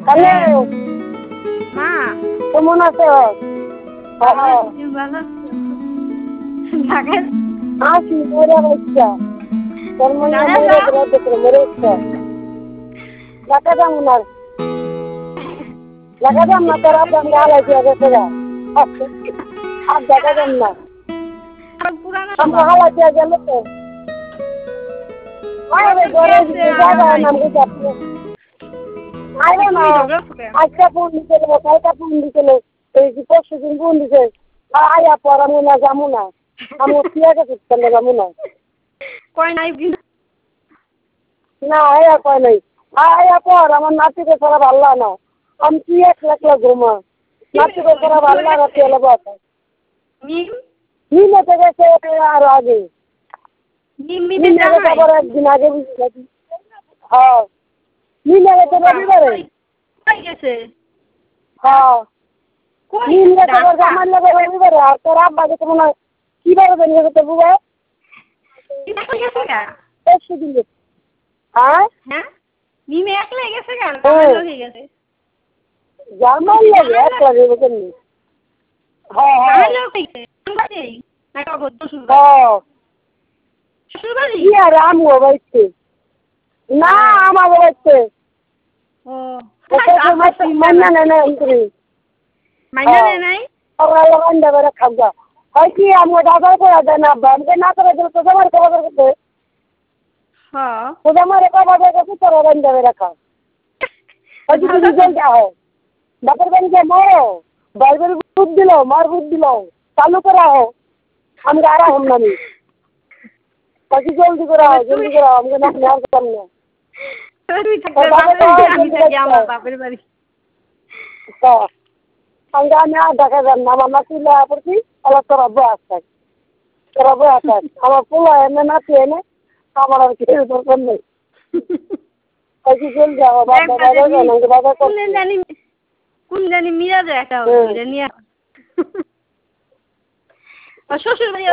Hello মা কেমন আছো? ভালো আছি, তুমি ভালো আছো? ঢাকায় আছি মরে বাচ্চা তোর মনে ঢাকায় মরে যাও? ঘুরে দেখে মরে ইচ্ছা ঢাকা যাম না ঢাকা যাম না তোর আব্বা আমরা হালাইছি গেছে গা আর ঢাকা যাম না পুরানো আমরা হালাইছি গেল তো আরে ঘরে জায়গা নাম বুঝা আইলো না আজকে ফোন দিতে কালকে ফোন দিতে এই যে পরশু দিন ফোন দিতে আয়া পড়াবো না যাবো না আমি পিয়া গেছে যাবো না কয় নাই না আয়া কয় নাই আয়া পর আমার নাতিকে ছাড়া ভালো না আমি কি একলা ঘুমা নাতিকে ছাড়া ভালো লাগা তেলে বাতা মিম নিমেতে গেছে আর আগে মিমিতে নিমে গেছে জামাই আবার একদিন আগে বুঝলি হ্যাঁ নিমে গেছে রবিবারে কই গেছে হ্যাঁ কই নিম গেছে আবার ঢাকা জামাই লাগে রবিবারে আর তোর আব্বা গেছে মনে হয় কিভাবে বেরিয়ে গেছে তোর বুবা একলা গেছে গা পরশু দিন হ্যাঁ হ্যাঁ মিমে একলা গেছে গা জামাই লগে গেছে জামাই লাগে একলা যাবে কেমনি হ্যাঁ জামাই হ্যাঁ লগে গেছে বাড়ি না কব শ্বশুর বাড়ি হ্যাঁ শ্বশুর বাড়ি কি আর আমগো বাইতে না আমাগো বাইতে ও মান্না না ইন্দ্রি মাইনা নেয় নাই ওরা লাগান দেবে খাওয়া হয় কি আমগো দাদা করে দেয় না আমাকে না করে দিলে তো তোমার খবর করতে হ্যাঁ তো আমার খবর করতে তোর লাগান দেবে রাখা হয় কি রিজাল্ট হয় বাপের বাড়িতে মারো বাইবেল বুদ্ধ দিল মার বুদ্ধ দিল চালু করা হোক আমি আর হম না আমি বাকি জলদি করা আমাকে না নেওয়ার করতাম না তুই থাকবে বাপের বাড়ি আমি থাকি আমার বাপের বাড়ি আমি আর দেখা যান না আমার নাতি লেয়া পড়ছি আবার তোর আব্বু আসতাক আমার পোলা এনে নাতি এনে আমার আর কিছু দরকার নেই বাকি জলদি আমার বাবা কোন জানি মিরাজে একটা নিয়ে শ্বশুর বাড়ি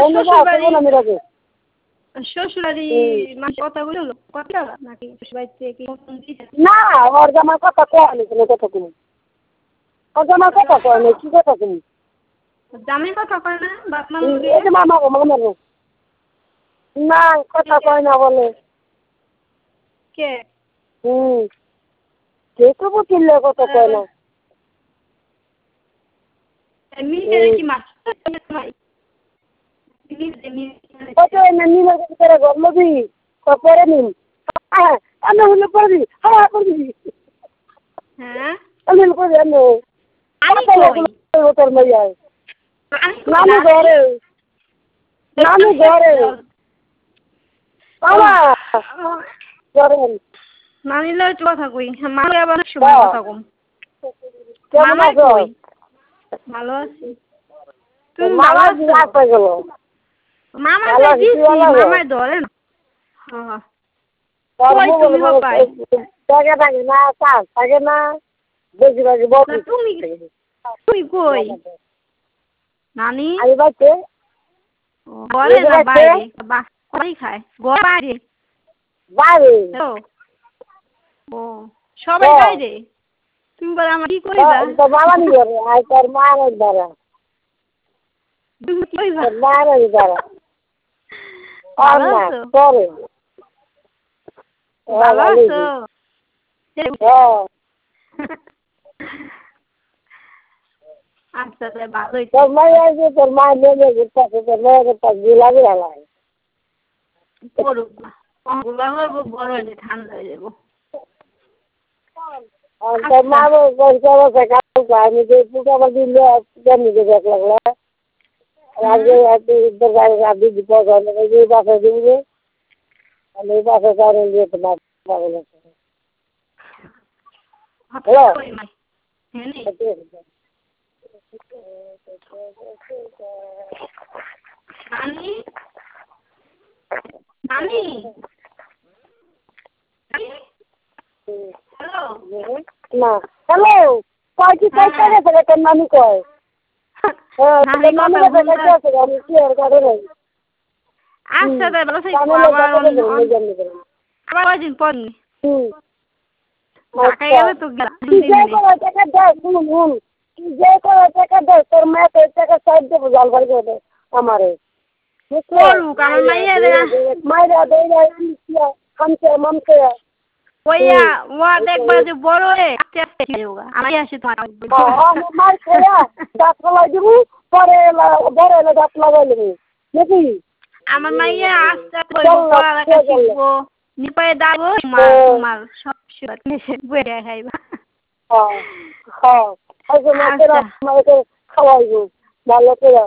শ্বশুর বাড়ি মানে কথা বললো কথা নাকি শ্বশুর বাড়িতে কি না ওর জামার কথা কয়নি কোনো কথা তুমি ওর জামার কথা কয়নি কি কথা তুমি জামাই কথা কয় না বাপ মা এই যে মামা না কথা কয় না বলে কে কে তো বুঝলে কথা কয় না মিলে কি মাছ কত নিমের ভিতরে গলবি পরে নিম আমি হলে পড়বি হ্যাঁ পড়বি হ্যাঁ আমি করে জানো তোর মাইয়ায় নানু ঘরে বাবা ঘরে নানিলে কথা কই মালে আবার সময় কথা কম কেমন আছো ভালো আছি তুমি ভালো আছো মামা দিছি মামাই ধরে না কই তুমি বাবাই থাকে না কাজ থাকে না বেশি বেশি তুমি কই নানি আমি বাইতে ঘরে না বাইরে বাড়ি খায় ঘর বাইরে বাইরে ও সবাই বাইরে তুমি বলে আমার কি কইবা তো বাবা নি করে আই তোর মা নাই ধরা তুমি কইবা তোর মা নাই ধরা ভালো আছো করে ভালো আছো আচ্ছা তাহলে ভালোই তোর মায়ের আছে তোর মা নেমে ঘুরতেছে তোর মেয়েকে তার গুলাবি হালায় করুক না বড় হলে ঠান্ডা হয়ে যাবো তোর মা বলছে আমি যে পুজো আমার দিলে নিজে দেখ লাগলা আগে উদ্ধার গাড়ি রাখবি বিপদ হবে এই বাসে দিবি আমি এই বাসে গাড়ি দিয়ে তোমার পাগল আছে নানি নানি হ্যালো না হ্যালো কয় কি কয় গেছে রে তোর নানি কয় নানি নানি কাছে আছে আমি কি আর গাড়ি নাই আচ্ছা তাই ভালো থাকো আবার ওইদিন পর ঢাকায় গেলে তো কি যে করে টাকা দাও শুন কি যে করে টাকা দাও তোর মাকে টাকা সাইড দেবো জাল বাড়ি করে দে আমারে করুক আমার মাইরা দেয় খামছে মামছে ওইয়া ও দেখবা যে বড় হয়ে আস্তে আস্তে হোগা আমি আসি তোমার মার খেয়া দাঁত ফলাই দিব পরে বড় হলে দাঁত লাগাই দেবো নাকি আমার মাইয়া আস্তে আস্তে পড়ালেখা শিখবো নিপায়ে দাঁড়াবো তোমার সব বইয়া খাইবা হ্যাঁ খাওয়াইবো ভালো করে